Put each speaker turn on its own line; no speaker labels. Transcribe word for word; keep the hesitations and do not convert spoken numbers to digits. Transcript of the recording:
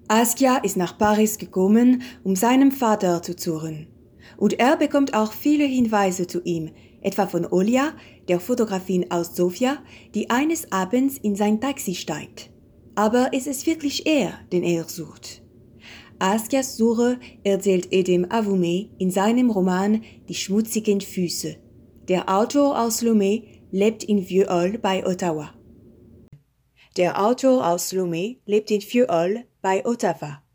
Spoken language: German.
Askia ist nach Paris gekommen, um seinem Vater zu suchen. Und er bekommt auch viele Hinweise zu ihm, etwa von Olia, der Fotografin aus Sofia, die eines Abends in sein Taxi steigt. Aber ist es wirklich er, den er sucht? Askias Suche erzählt Edem Avoume in seinem Roman Die schmutzigen Füße. Der Autor aus Lomé lebt in Vieux-Hall bei Ottawa. Der Autor aus Lomé lebt in Vieux-Hall bei Ottawa.